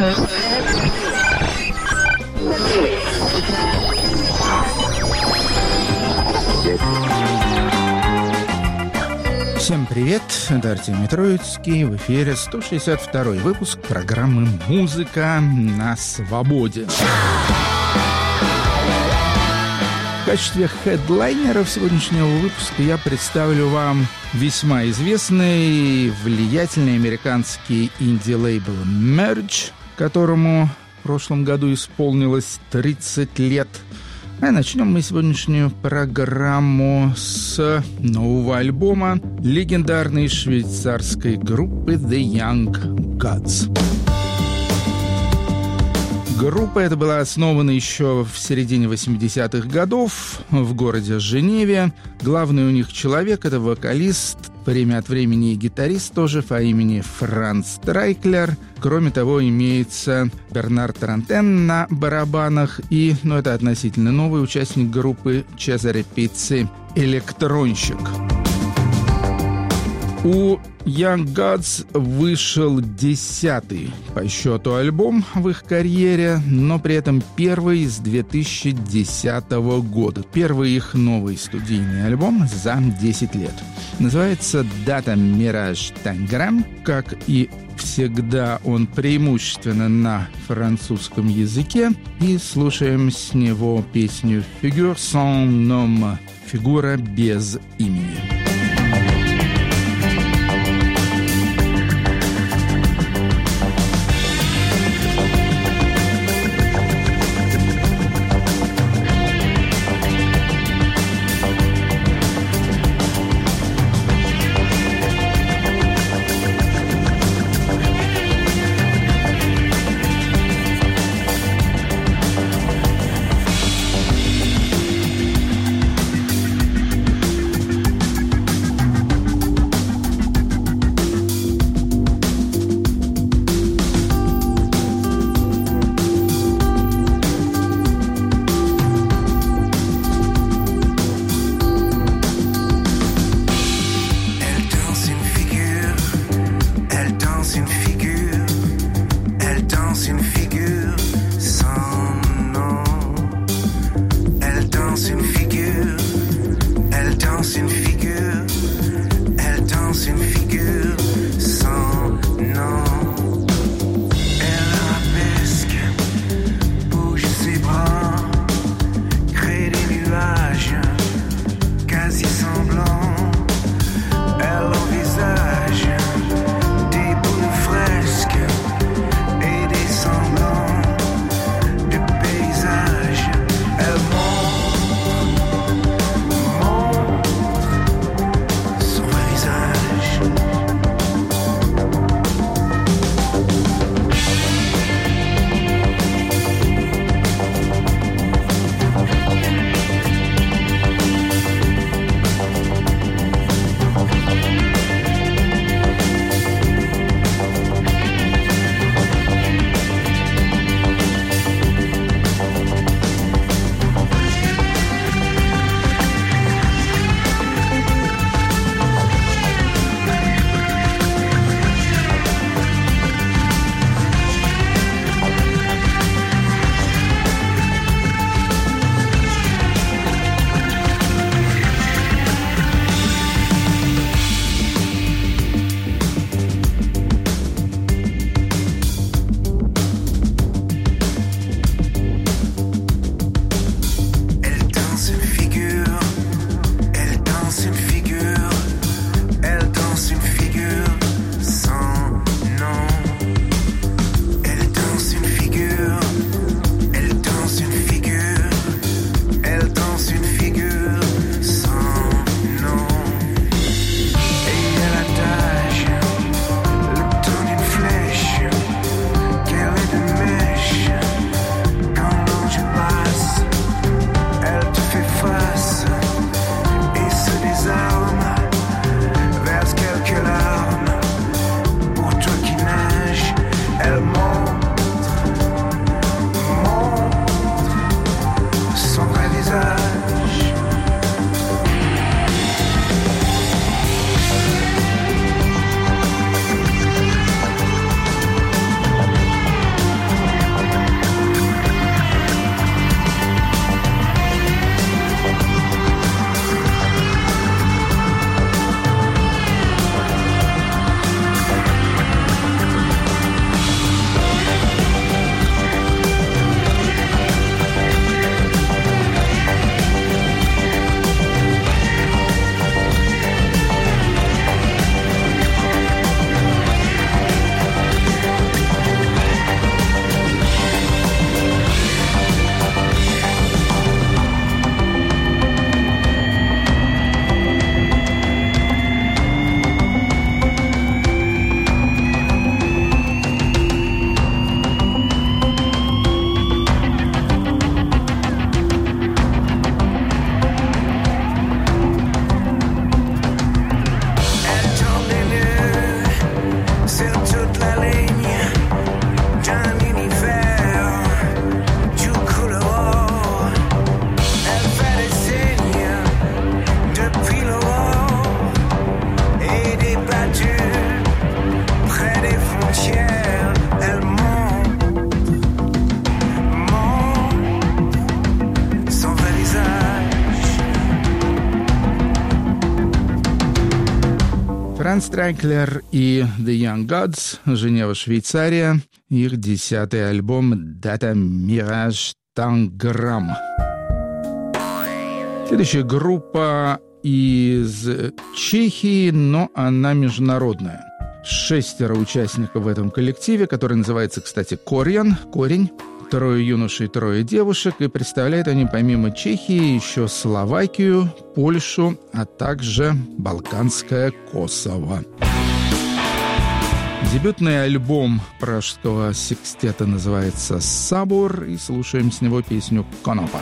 Всем привет, это Артемий Троицкий, в эфире 162-й выпуск программы «Музыка на свободе». В качестве хедлайнеров сегодняшнего выпуска я представлю вам весьма известный, влиятельный американский инди-лейбл Merge, которому в прошлом году исполнилось 30 лет. А начнем мы сегодняшнюю программу с нового альбома легендарной швейцарской группы The Young Gods. Группа эта была основана еще в середине 80-х годов в городе Женеве. Главный у них человек — это вокалист, время от времени и гитарист тоже по имени Франц Страйклер. Кроме того, имеется Бернар Тарантен на барабанах и, это относительно новый участник группы Чезаре Пицци, электронщик. У Young Gods вышел 10-й по счету альбом в их карьере, но при этом первый с 2010 года. Первый их новый студийный альбом за 10 лет. Называется «Data Mirage Tangram». Как и всегда, он преимущественно на французском языке. И слушаем с него песню «Figure sans nom» — «Фигура без имени». Ганс Страйклер и The Young Gods, Женева, Швейцария, их 10-й альбом Data Mirage Tangram. Следующая группа из Чехии, но она международная. 6 участников в этом коллективе, который называется, кстати, Корень. 3 юношей, 3 девушек. И представляют они помимо Чехии еще Словакию, Польшу, а также Балканское Косово. Дебютный альбом пражского секстета называется «Сабур», и слушаем с него песню «Конопа».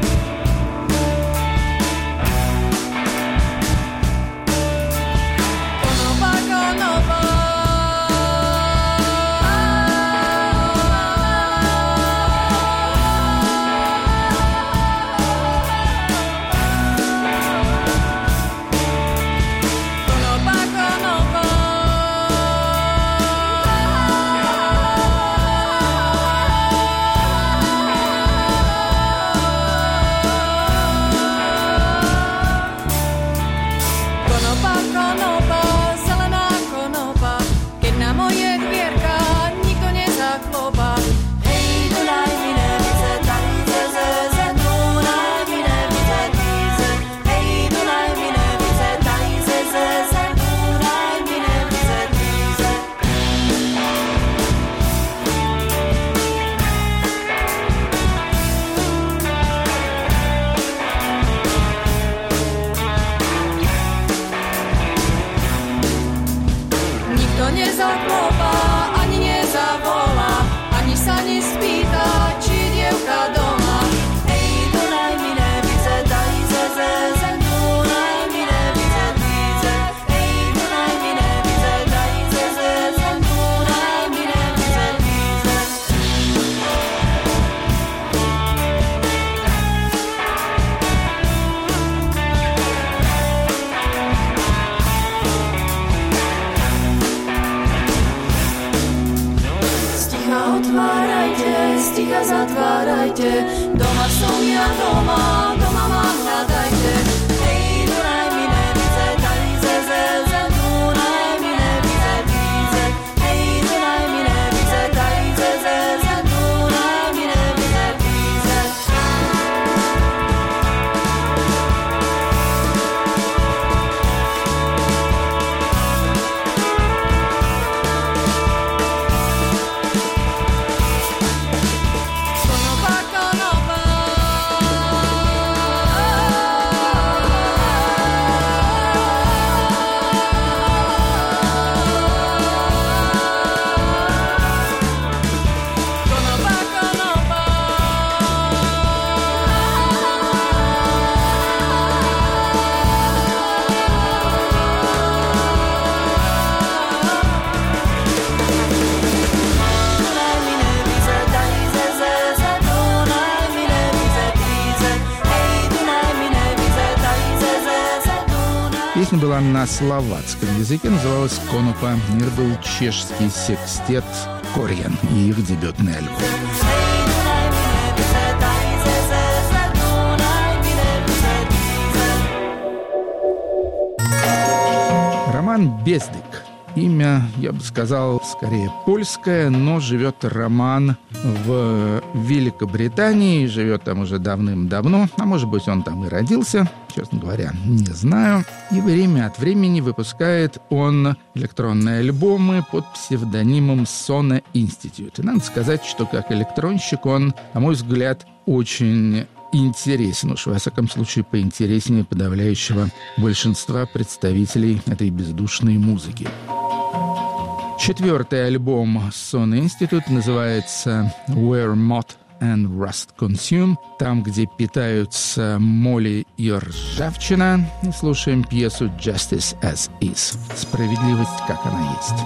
Zatvárajte, doma som ja, doma mám, hľadajte. Hej, Dunaj mi nevidze, Talize, ze, Dunaj mi nevidze, Tize. Hej, Dunaj mi nevidze, Talize, ze, Dunaj mi nevidze, Tize. Песня была на словацком языке, называлась «Конопа». Мир был чешский секстет «Корень» и их дебютный альбом. Роман Бездык. Имя, я бы сказал, скорее польское, но живет Роман в Великобритании, живет там уже давным-давно, а может быть, он там и родился, честно говоря, не знаю. И время от времени выпускает он электронные альбомы под псевдонимом Sona Institute. И надо сказать, что как электронщик он, на мой взгляд, очень интересен, уж во всяком случае поинтереснее подавляющего большинства представителей этой бездушной музыки. 4-й альбом Sona Institute называется «Where Moth and Rust Consume», там, где питаются моли и ржавчина. И слушаем пьесу «Justice as Is» — «Справедливость, как она есть».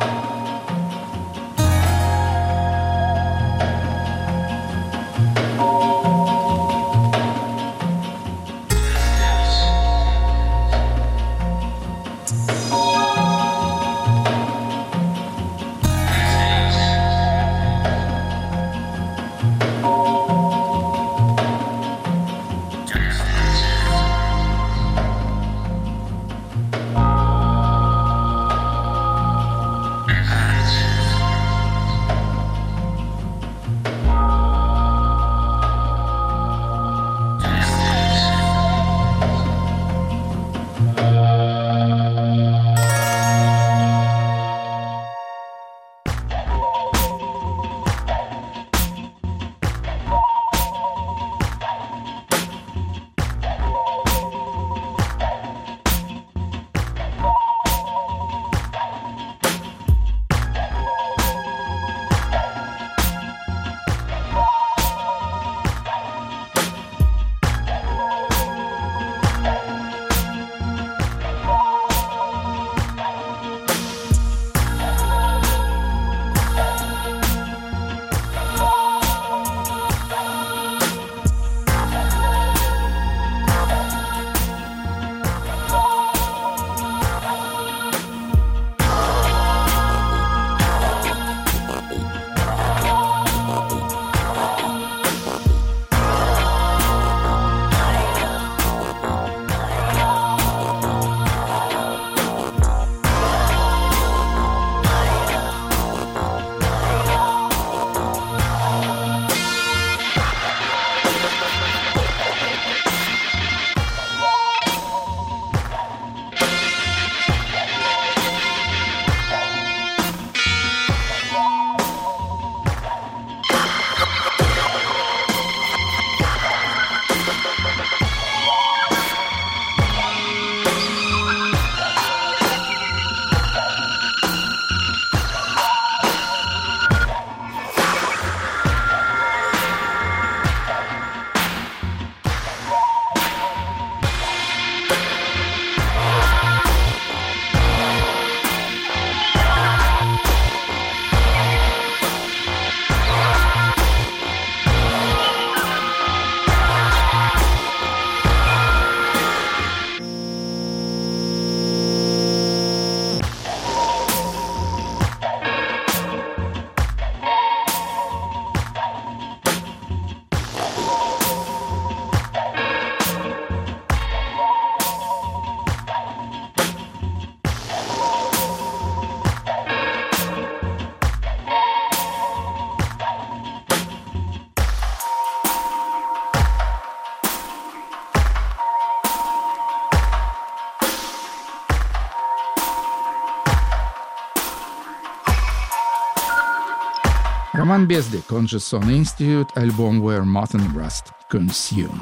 Роман Бездик, он же Son Institute, альбом Where Moth and Rust Consume.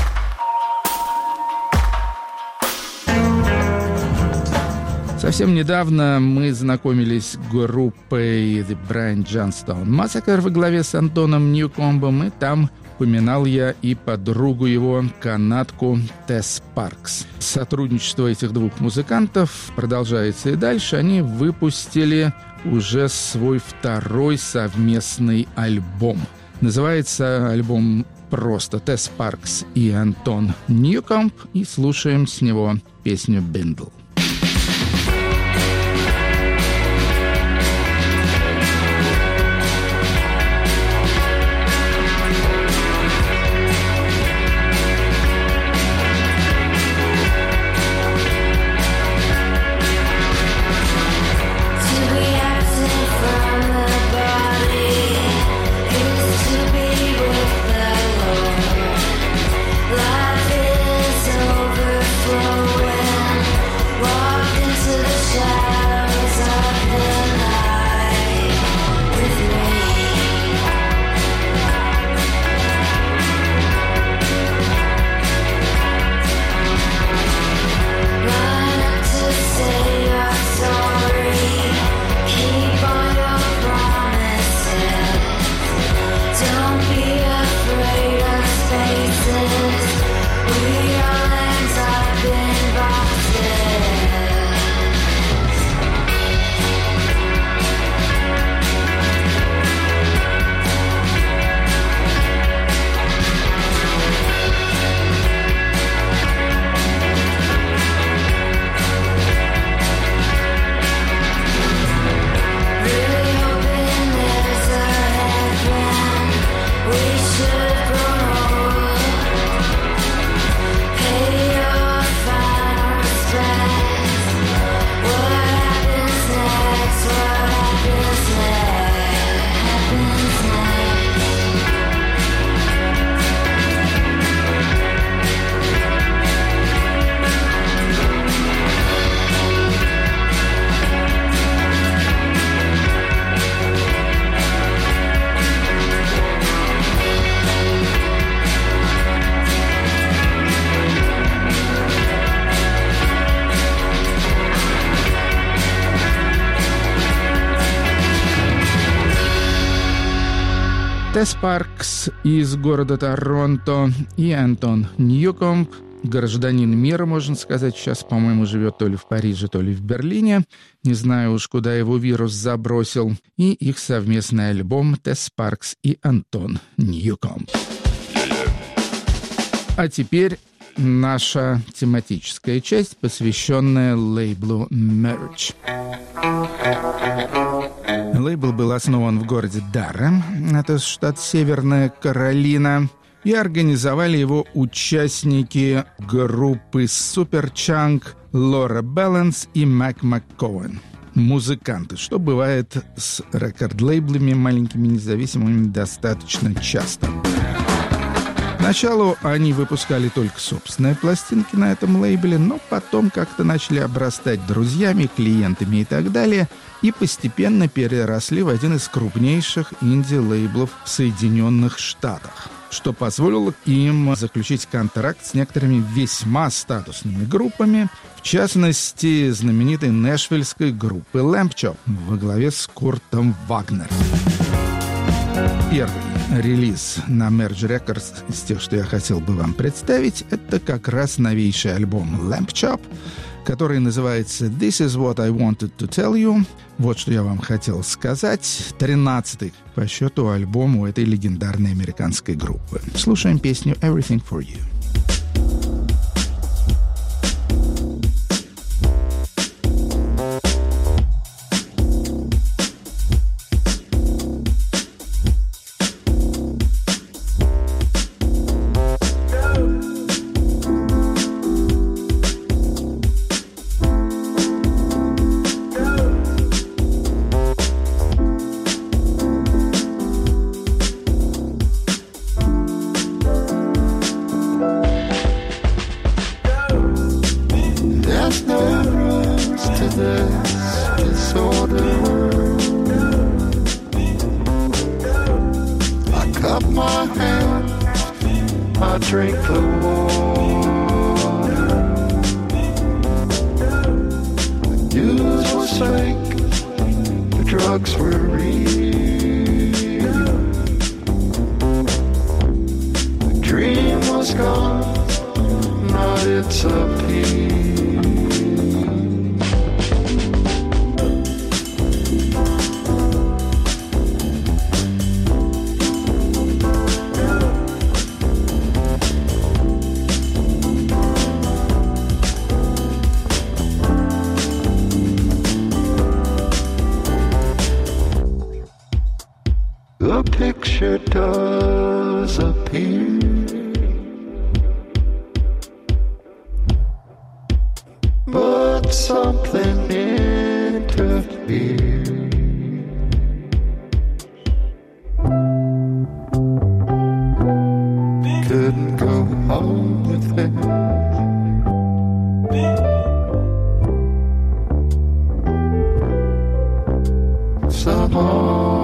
Совсем недавно мы знакомились с группой The Brian Johnstone Massacre во главе с Антоном Ньюкомбом, и там упоминал я и подругу его, канадку Тесс Паркс. Сотрудничество этих двух музыкантов продолжается и дальше. Они выпустили уже свой второй совместный альбом. Называется альбом просто Тесс Паркс и Антон Ньюкомб, и слушаем с него песню «Bindle». Тесс Паркс из города Торонто и Антон Ньюкомб, гражданин мира, можно сказать, сейчас, по-моему, живет то ли в Париже, то ли в Берлине. Не знаю уж, куда его вирус забросил. И их совместный альбом «Тесс Паркс и Антон Ньюкомб». А теперь наша тематическая часть, посвященная лейблу Merge. Лейбл был основан в городе Даррем, это штат Северная Каролина, и организовали его участники группы Суперчанк, Лора Баланс и Мак МакКоуэн. Музыканты, что бывает с рекорд-лейблами маленькими независимыми достаточно часто. Поначалу они выпускали только собственные пластинки на этом лейбле, но потом как-то начали обрастать друзьями, клиентами и так далее, и постепенно переросли в один из крупнейших инди-лейблов в Соединенных Штатах, что позволило им заключить контракт с некоторыми весьма статусными группами, в частности, знаменитой нэшвиллской группы Lamp Chop во главе с Куртом Вагнером. Первый релиз на Merge Records из тех, что я хотел бы вам представить, это как раз новейший альбом Lamp Chop, который называется «This is what I wanted to tell you». Вот что я вам хотел сказать. 13-й по счету альбом у этой легендарной американской группы. Слушаем песню «Everything for You». I drink the water. The news was fake, the drugs were real. The dream was gone, not its appeal. The picture does appear, but something interfered. Couldn't go home with it. Somehow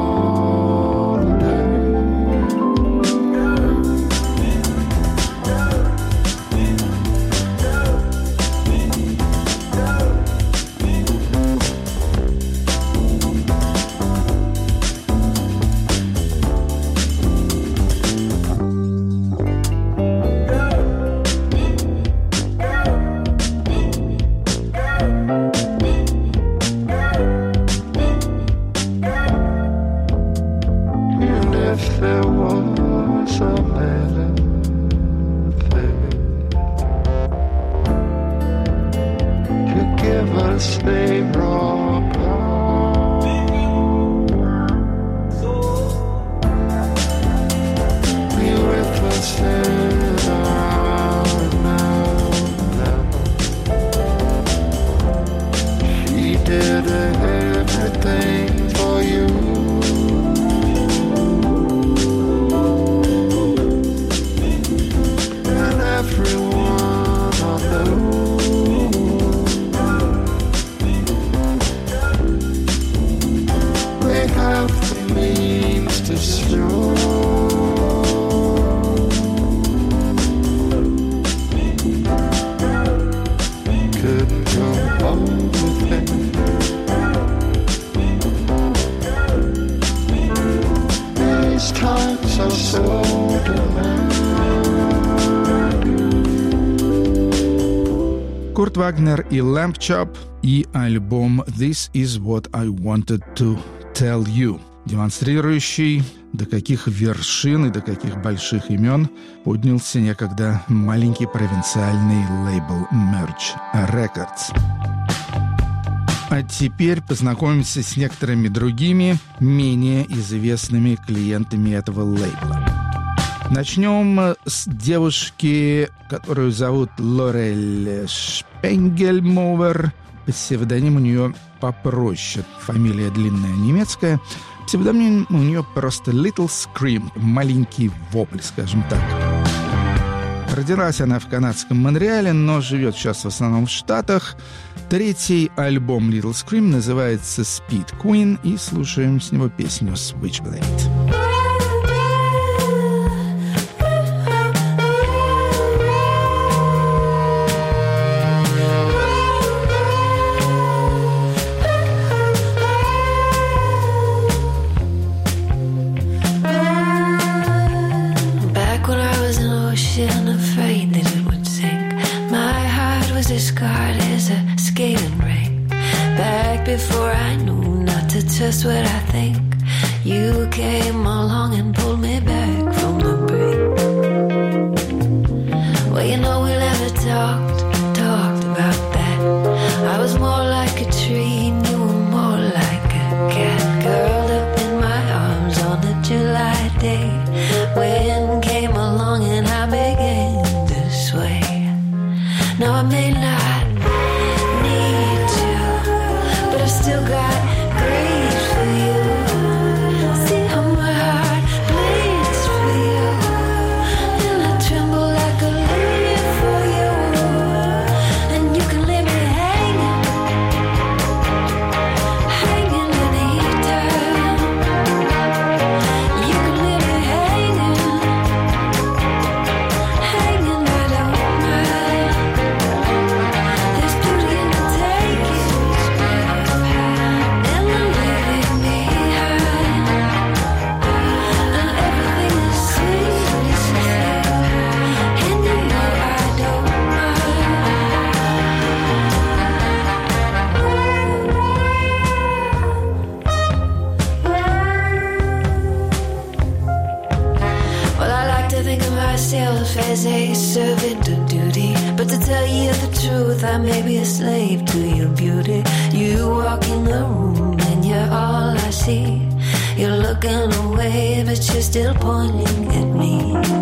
Курт Вагнер и Lamb Chop и альбом «This is what I wanted to tell you», демонстрирующий, до каких вершин и до каких больших имен поднялся некогда маленький провинциальный лейбл Merge Records. А теперь познакомимся с некоторыми другими, менее известными клиентами этого лейбла. Начнем с девушки, которую зовут Лорель Шпенгельмовер. Псевдоним у нее попроще. Фамилия длинная немецкая. Псевдоним у нее просто Little Scream, маленький вопль, скажем так. Родилась она в канадском Монреале, но живет сейчас в основном в Штатах. Третий альбом Little Scream называется Speed Queen, и слушаем с него песню Switchblade. Before I knew not to trust what I think, you came along and pulled me back from the brink. Well, you know we never talked about that. I was more like a tree and you were more like a cat, curled up in my arms on a July day. Wind came along and I began to sway. Now I may not need you, but I've still got grace for you. See how my heart bleeds myself as a servant of duty, but to tell you the truth, I may be a slave to your beauty. You walk in the room and you're all I see. You're looking away, but you're still pointing at me.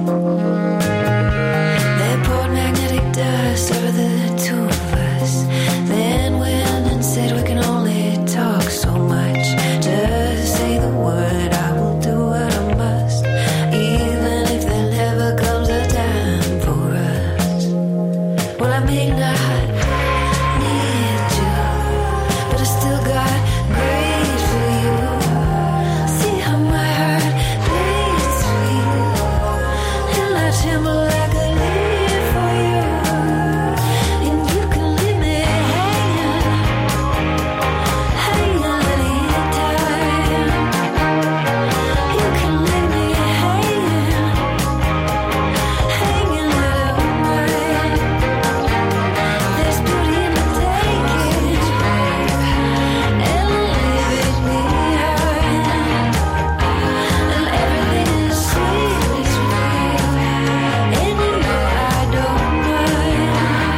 They poured magnetic dust over the two of us, then went and said we can only talk so much. Just say the word, I will do what I must, even if there never comes a time for us. Well, I may not need you, but I still got grace for you. See how my heart bleeds for you, and I tremble like a leaf for you. And you can leave me hanging, hanging anytime. You can leave me hanging, hanging out of mind. There's beauty in the taking, and leaving behind. And everything is sweet, and you know I don't mind.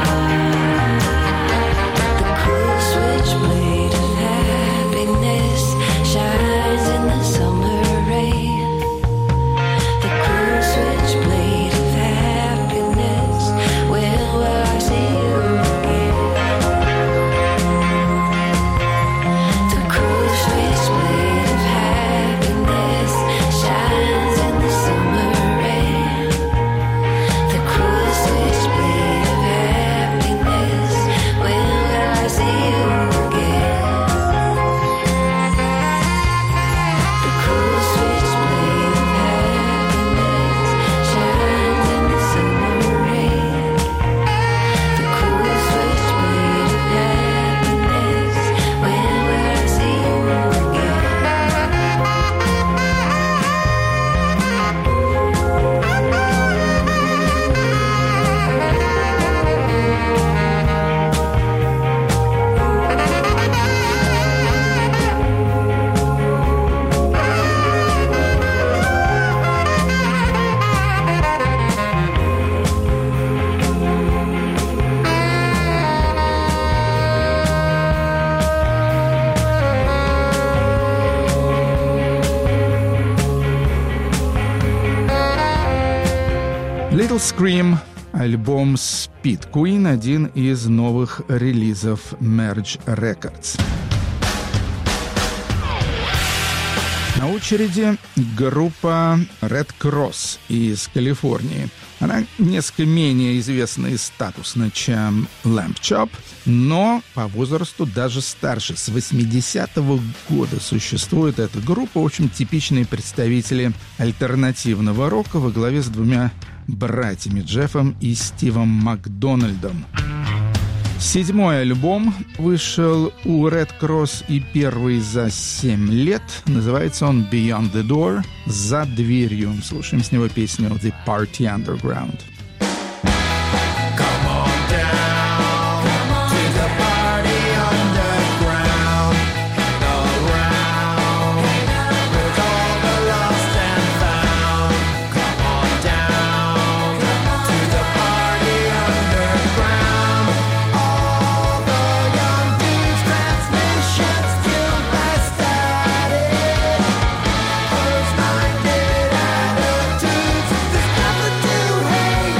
The cool switchblade of happiness shines in the summer rain. The cool switchblade of happiness. When will I see you again? The cool switchblade of happiness shines in the summer rain. The cool switchblade of happiness. When will I see you again? The cool switchblade of happiness shines in the summer rain. The cool switchblade of happiness. When will I see you again? Little Scream, альбом Speed Queen, один из новых релизов Merge Records. На очереди группа Red Cross из Калифорнии. Она несколько менее известна и статусна, чем Lamb Chop, но по возрасту даже старше. С 80-го года существует эта группа. В общем, типичные представители альтернативного рока во главе с двумя братьями Джеффом и Стивом Макдональдом. 7-й альбом вышел у Red Cross и первый за 7 лет. Называется он Beyond the Door, «За дверью». Слушаем с него песню The Party Underground. Hey!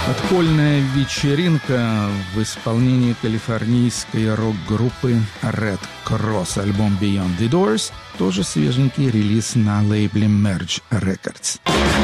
Подпольная вечеринка в исполнении калифорнийской рок-группы Red Cross, альбом Beyond the Doors, тоже свеженький релиз на лейбле Merge Records.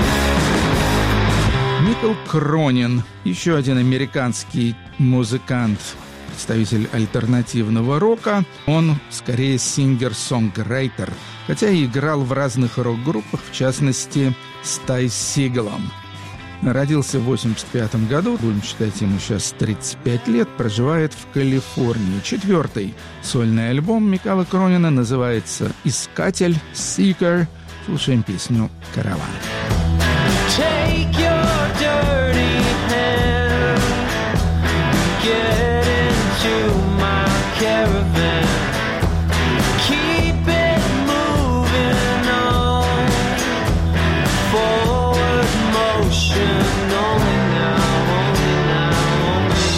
Микл Кронин, еще один американский музыкант, представитель альтернативного рока. Он скорее сингер-сонграйтер, хотя и играл в разных рок-группах, в частности, с Ty Segall. Родился в 1985 году, будем считать, ему сейчас 35 лет, проживает в Калифорнии. 4-й сольный альбом Микала Кронина называется «Искатель», «Seeker». Слушаем песню «Караван». Take your dirty hand, get into my caravan, keep it moving on, forward motion, only now, only now, only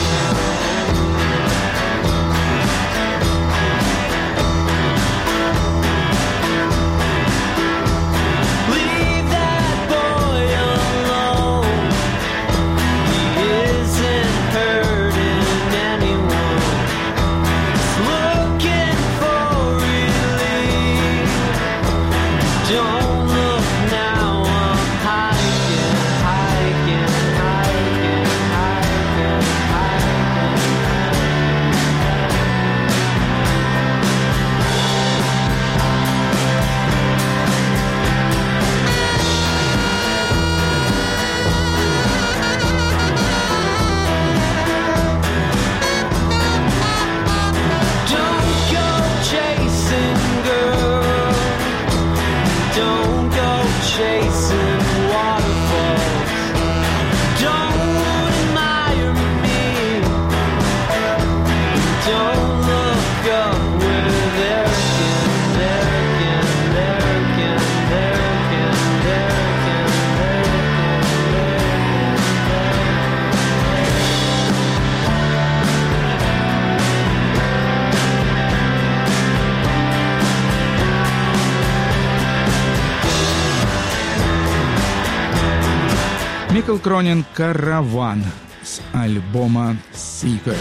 now. Leave that boy alone, he isn't hurting anyone, he's looking for relief. Don't look now, I'm hiking, hiking, hiking, hiking, hiking. Don't go chasing, girl. Don't go chasing waterfalls. Don't admire me. Don't look up with arrogant, arrogant, arrogant, arrogant, arrogant, Микл Кронин «Караван» с альбома «Seeker».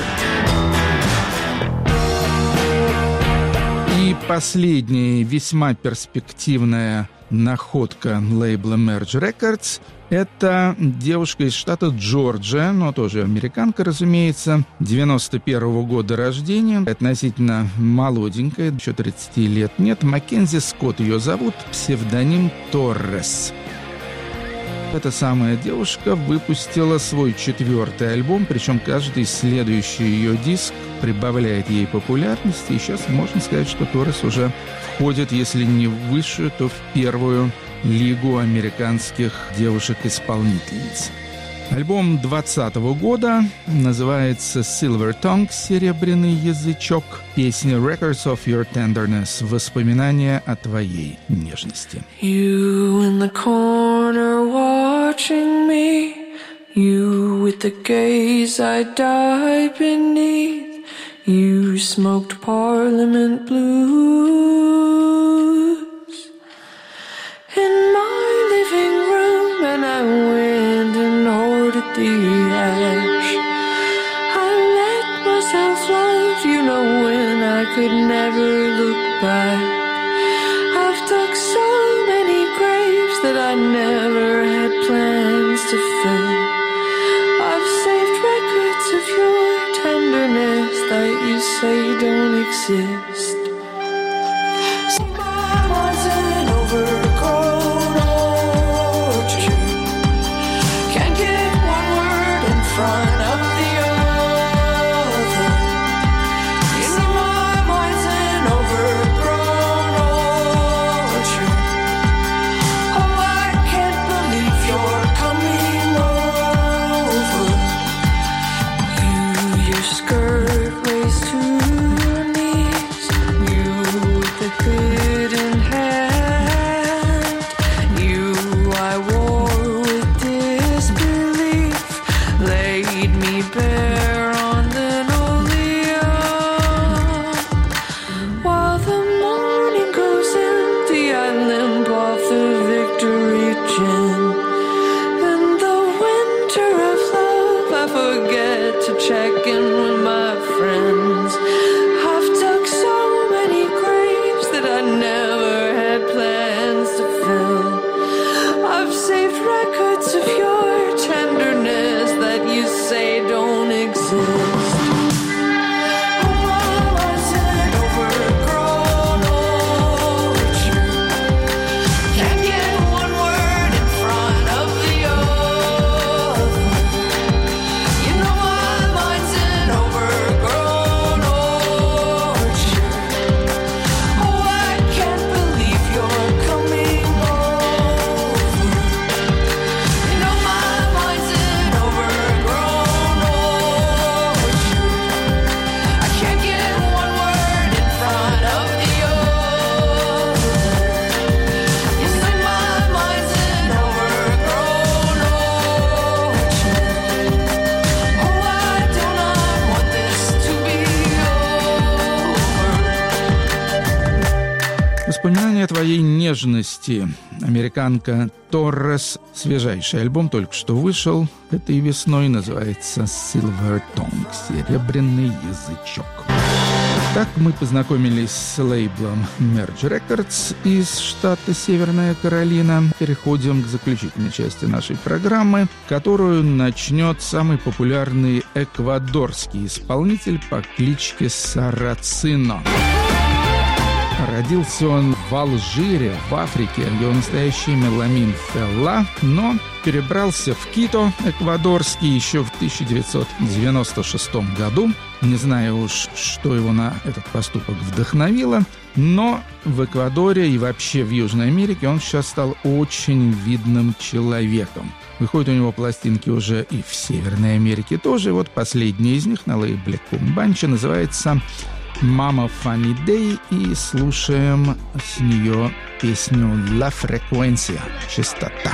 И последняя весьма перспективная находка лейбла Merge Records — это девушка из штата Джорджия, но тоже американка, разумеется, 91-го года рождения, относительно молоденькая, еще 30 лет нет. Маккензи Скотт ее зовут, псевдоним Торрес. Эта самая девушка выпустила свой 4-й альбом, причем каждый следующий ее диск прибавляет ей популярности. И сейчас можно сказать, что Торрес уже входит, если не в высшую, то в первую лигу американских девушек-исполнительниц. Альбом 2020 года называется «Silver Tongue» — «Серебряный язычок». Песня «Records of Your Tenderness» — «Воспоминания о твоей нежности». You in the corner watching me, you with the gaze I die beneath, you smoked Parliament blues in my living room, and I went and hoarded the ash. I let myself love, you know, when I could never look back. I've dug so many graves that I never had plans to fill. I've saved records of your tenderness that you say don't exist. So my mind's an overgrown orchard. Can't get one word in front of the other. You know my mind's an overgrown orchard. Oh, I can't believe you're coming over. Your skirt raised to your knees, you with the hidden hand, you I wore with disbelief, laid resist. «Воспоминания твоей нежности». Американка Торрес. Свежайший альбом только что вышел этой весной. Называется «Silver Tongue» — «Серебряный язычок». Так мы познакомились с лейблом Merge Records из штата Северная Каролина. Переходим к заключительной части нашей программы, которую начнет самый популярный эквадорский исполнитель по кличке Сарацино. Родился он в Алжире, в Африке. Его настоящее имя Ламин Фелла, но перебрался в Кито, эквадорский, еще в 1996 году. Не знаю уж, что его на этот поступок вдохновило, но в Эквадоре и вообще в Южной Америке он сейчас стал очень видным человеком. Выходят у него пластинки уже и в Северной Америке тоже. Вот последняя из них на лейбле Кумбанча называется «Mama Funny Day», и слушаем с нее песню «La Frecuencia» — «Частота».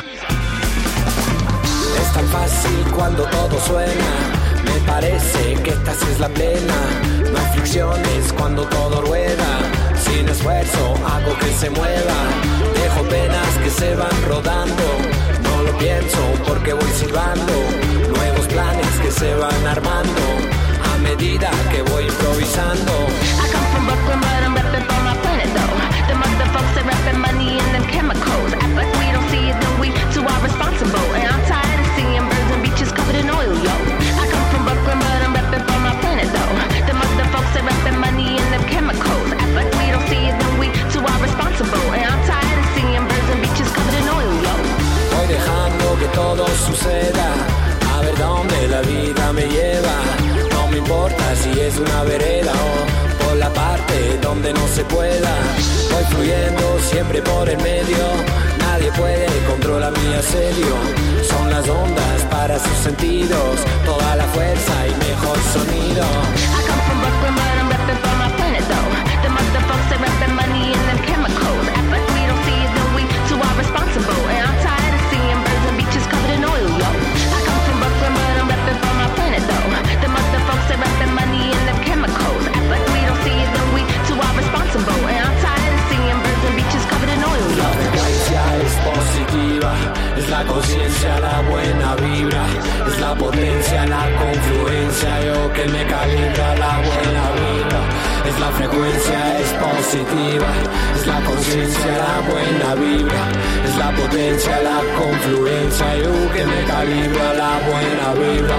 Es tan fácil cuando todo suena, me parece que esta sí es la plena. No hay fricciones cuando todo rueda, sin esfuerzo hago que se mueva. Dejo penas que se van rodando, no lo pienso porque voy silbando. Nuevos planes que se van armando a medida que voy improvisando. I come from Brooklyn, but I'm reppin' for my planet though. The mother folks are reppin' money and them chemicals. Act like we don't see it, then we too are responsible. And I'm tired of seeing birds and beaches covered in oil, yo. I come from Brooklyn, but I'm reppin' for my planet though. The mother folks are reppin' money and them chemicals. Act like we don't see it, then we too are responsible. And I'm tired of seeing birds and beaches covered in oil, yo. Voy dejando que todo suceda, a ver dónde la vida me lleva. No me importa si es una vereda o por la parte donde no se pueda. Voy fluyendo siempre por el medio, nadie puede controlar mi asedio. Son las ondas para sus sentidos, toda la fuerza y mejor sonido. I come from Brooklyn, but I'm reppin' for my planet though. The mother folks are reppin' money and them chemicals. Act like we don't see it, then we too are responsible. And I'm tired of seeing birds and beaches covered in oil, yo. I come from Brooklyn, but I'm reppin' for my planet though. The mother folks are reppin' money and them chemicals. Act like we don't see it, then we too are responsible. And I'm tired of seeing birds and beaches covered in oil, yo. La frecuencia es positiva, es la conciencia, la buena vibra, es la potencia, la confluencia, yo que me calibra la buena vibra. Es la frecuencia, es positiva, es la conciencia, la buena vibra, es la potencia, la confluencia, yo que me calibra la buena vibra.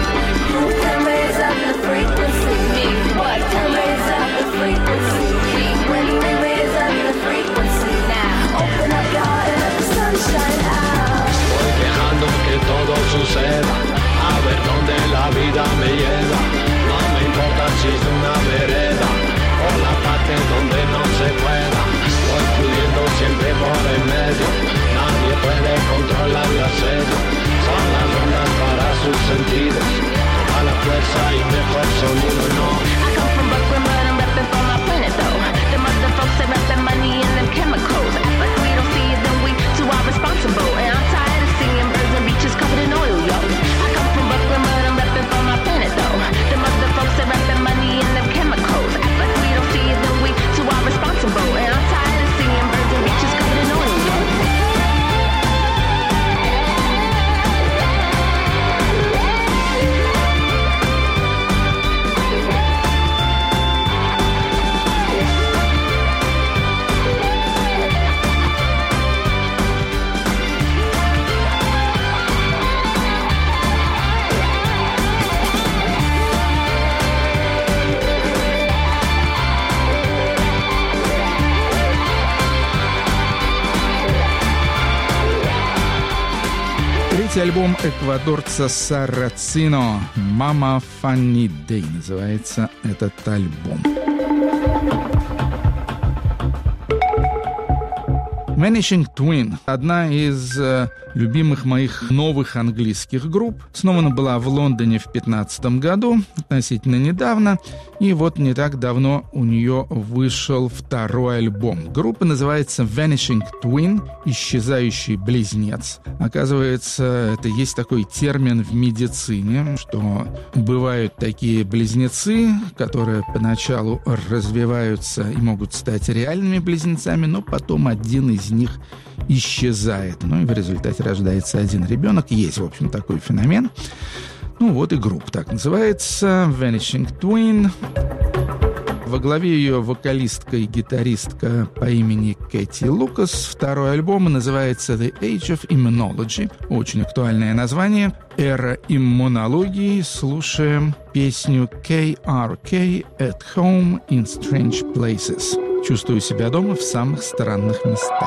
You can raise up the frequency. What can raise up the frequency? When we raise up the frequency, now open up your heart and let the sunshine out. Voy dejando que todo suceda, a ver dónde la vida me lleva. No me importa si es una vereda o la parte donde no se pueda. Voy fluyendo siempre por el medio, nadie puede controlar la sed. Son las ondas para sus sentidos, альбом эквадорца Сарацино «Mama Funny Day» называется этот альбом. Vanishing Twin – одна из любимых моих новых английских групп. Снова она была в Лондоне в 2015 году, относительно недавно. И вот не так давно у нее вышел второй альбом. Группа называется Vanishing Twin – «Исчезающий близнец». Оказывается, это есть такой термин в медицине, что бывают такие близнецы, которые поначалу развиваются и могут стать реальными близнецами, но потом один из них исчезает. Ну и в результате рождается один ребенок. Есть, в общем, такой феномен. Ну вот и группа так называется. Vanishing Twin. Во главе ее вокалистка и гитаристка по имени Кэти Лукас. Второй альбом называется The Age of Immunology. Очень актуальное название. Эра иммунологии. Слушаем песню KRK At Home in Strange Places. Чувствую себя дома в самых странных местах.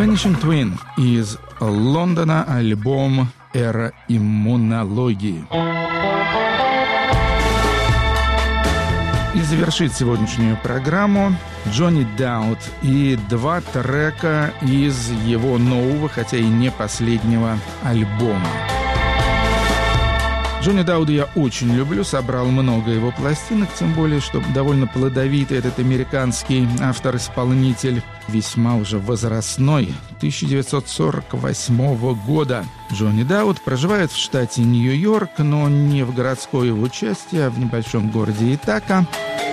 Vanishing Twin из Лондона, альбом «Эра иммунологии». И завершит сегодняшнюю программу Джонни Даут и 2 трека из его нового, хотя и не последнего альбома. Джонни Дауда я очень люблю, собрал много его пластинок, тем более, что довольно плодовитый этот американский автор-исполнитель, весьма уже возрастной, 1948 года. Джонни Даут проживает в штате Нью-Йорк, но не в городской его части, а в небольшом городе Итака.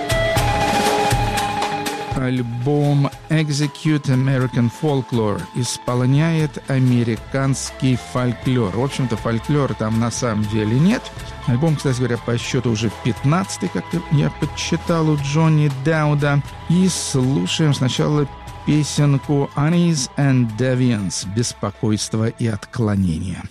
Альбом «Execute American Folklore» исполняет американский фольклор. В общем-то, фольклора там на самом деле нет. Альбом, кстати говоря, по счету уже 15-й, как я подсчитал, у Джонни Дауда. И слушаем сначала песенку «Unease and Deviance» — «Беспокойство и отклонение».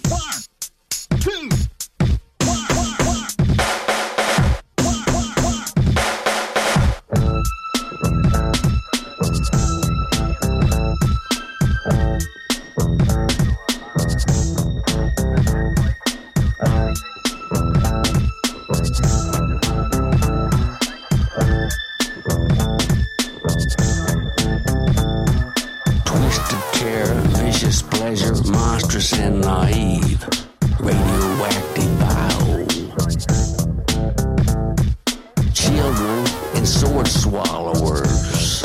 And naive, radioactive bio. Children and sword swallowers,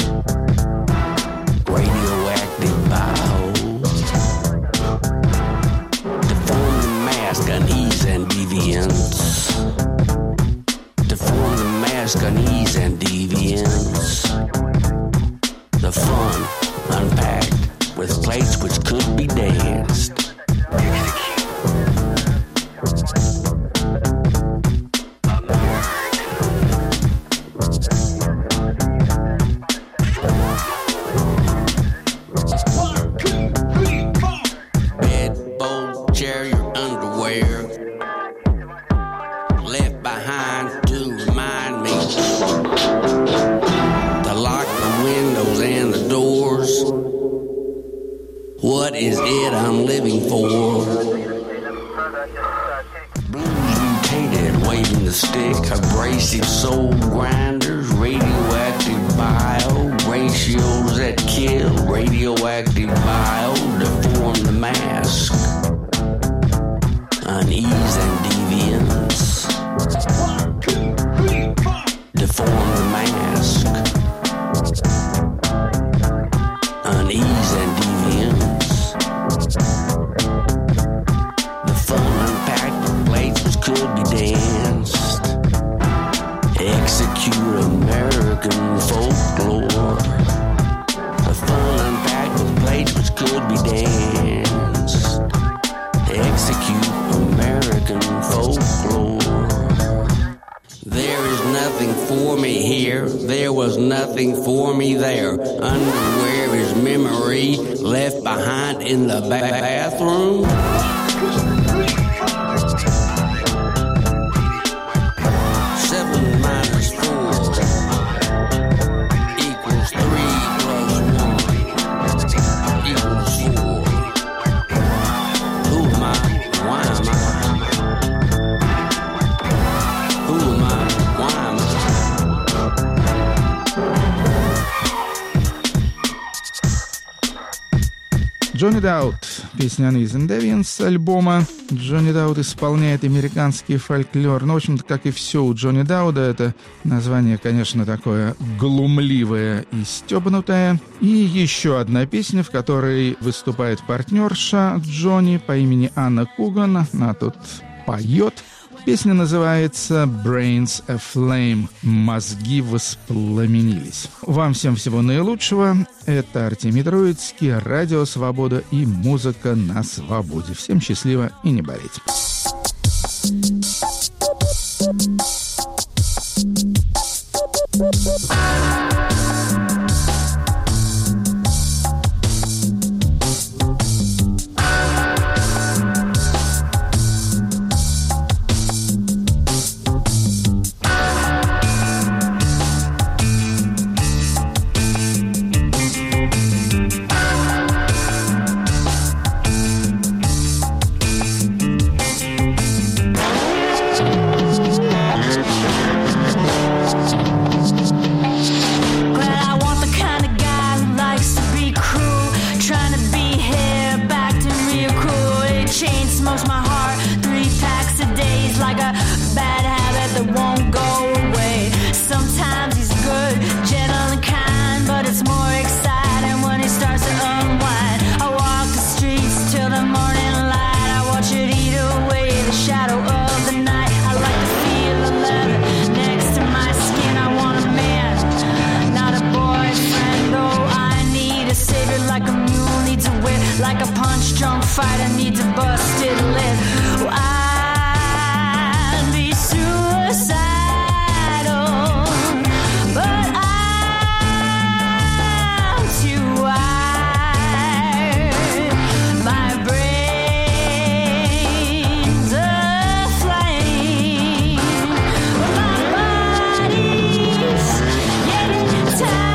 radioactive bio. Deform the mask, unease and deviance. Deform the mask, unease and deviance. The fun unpacked with plates which could be danced. What is it I'm living for? Blues mutated, waving the stick, abrasive soul grinders, radioactive bio, ratios that kill, radioactive bio, deform the mask, unease and deviance, deform the mask, unease and deviance. The fun unpacked plates which could be danced. Execute American folklore. The fun unpacked with plates which could be danced. Execute American folklore. There is nothing for me here. There was nothing for me there. Underwear is memory left behind in the bathroom. 7 minus 4 equals 3 plus 1 equals 4. Who am I? Why am I? Who am I? Why am I? Джонни Даут, песня «Unease and Deviance» с альбома. Джонни Даут исполняет американский фольклор. Ну, в общем-то, как и все у Джонни Дауда, это название, конечно, такое глумливое и стебнутое. И еще одна песня, в которой выступает партнерша Джонни по имени Анна Куган. Она тут поет. Песня называется «Brains Aflame» — «Мозги воспламенились». Вам всем всего наилучшего. Это Артемий Троицкий, Радио Свобода и музыка на свободе. Всем счастливо и не болеть. needs a busted lip. I'd be suicidal, but I'm too wired. My brain's aflame, but my body's getting tired.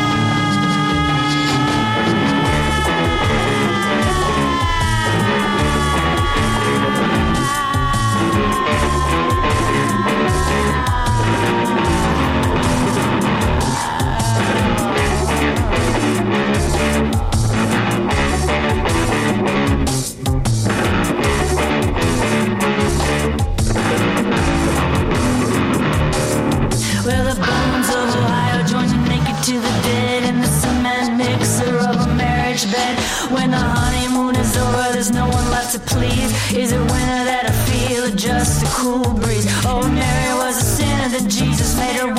Well, the bones of Ohio joined naked to the dead in the cement mixer of a marriage bed. When the honeymoon is over, there's no one left to please. Is it winter that I feel, or just a cool breeze? Oh, Mary was a sinner, then Jesus made her